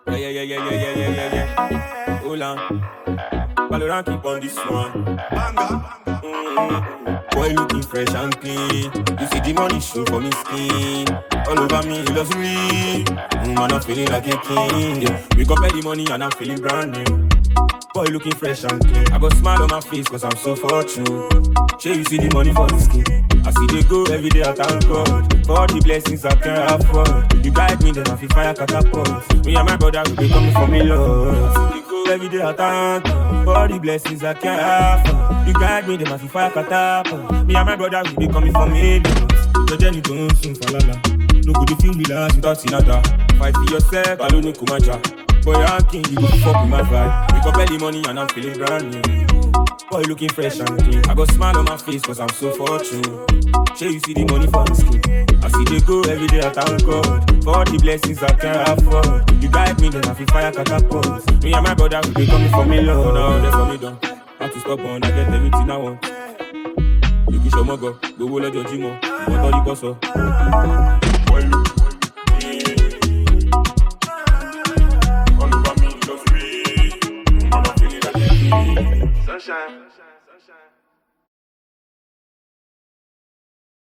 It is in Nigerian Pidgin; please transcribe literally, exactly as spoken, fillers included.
Yeah, yeah, yeah, yeah, yeah, yeah, yeah, yeah, yeah. Hold on. Valorant keep on this one. Mm-hmm. Boy looking fresh and clean. You see the money show for me skin. All over me, luxury. Mm, man, I'm feeling like a king. Yeah. Wake up early money and I'm feeling brand new. Boy looking fresh and clean. I got smile on my face cause I'm so fortunate. Sure you see the money for the skin. I see they go every day, I thank God for all the blessings I can't afford. You guide me, then I feel fire catapult. Me and my brother, we be coming for me, Lord. I see they go every day, I thank God for all the blessings I can't afford. You guide me, then I feel fire catapult. Me and my brother, we be coming for me, Lord. Your journey don't soon, falala. No good if you relax without another. Fight for yourself, I don't need kumaja. Boy, I'm king, you go fuck with my vibe. Wake up early money and I'm feeling brand new. Boy, looking fresh and clean. I got smile on my face cause I'm so fortunate. Sure you see the money for the skin. I see they go every day, I thank God for all the blessings I can't afford. You guide me, then I feel fire catapult. Me and my brother, we be coming for me, Lord. Now they for me done. I have to stop on, I get everything I want. You can show my go, go will let your Jimo. What all you got so? Sunshine. Sunshine.